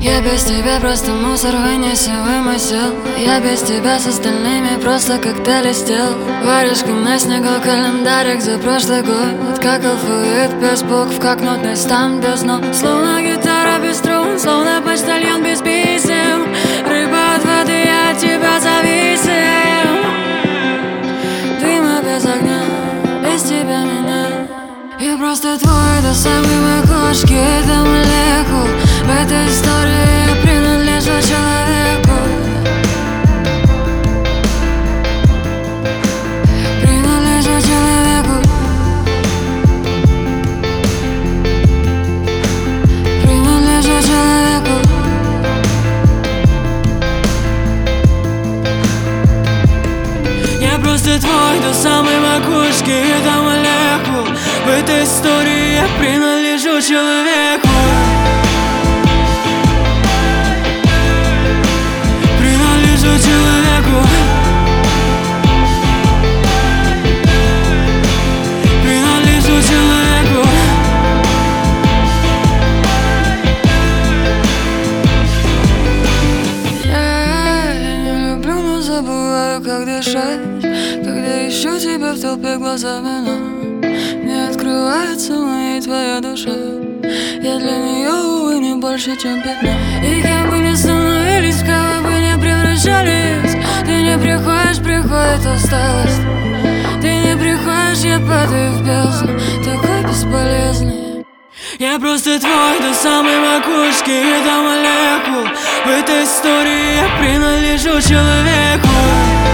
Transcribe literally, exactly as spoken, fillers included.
Я без тебя просто мусор, вынеси вымысел. Я без тебя с остальными просто как ты листел. Варежка на снегу, календарик за прошлый год. Как алфавит без букв, как нотный стан без нот. Словно гитара без струн, словно почтальон без писем. Рыба от воды, я от тебя зависим. Дыма без огня, без тебя меня. Я просто твой до самой макушки, до молекул. В этой истории я принадлежу человеку. Принадлежу человеку. Принадлежу человеку. Я просто твой до самой макушки, до молекул. В этой истории я принадлежу человеку. Принадлежу человеку. Принадлежу человеку. Я не люблю, но забываю, как дышать. Когда ищу тебя в толпе глазами, но не открывается моя и твоя душа. Я для нее, увы, не больше, чем пятно. И кем бы ни становились, в кого бы не превращались, ты не приходишь, приходит усталость. Ты не приходишь, я падаю в бездну, такой бесполезный. Я просто твой до самой макушки и до молекул. В этой истории я принадлежу человеку.